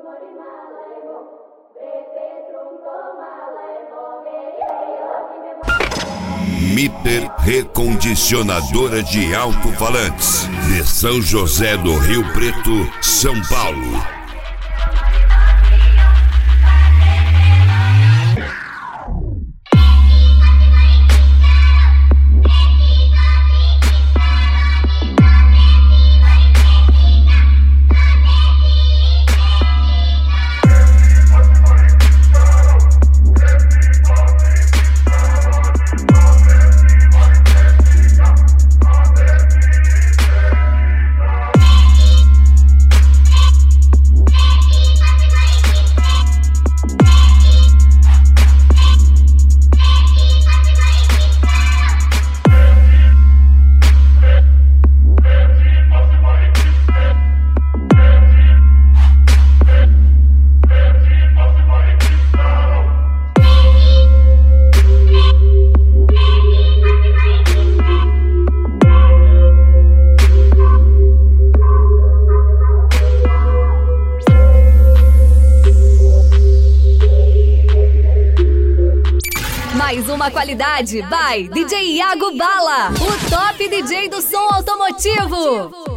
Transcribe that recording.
Mitter Recondicionadora de Alto-Falantes de São José do Rio Preto, São Paulo. Mais uma qualidade by DJ Iago Bala, o top DJ do som automotivo.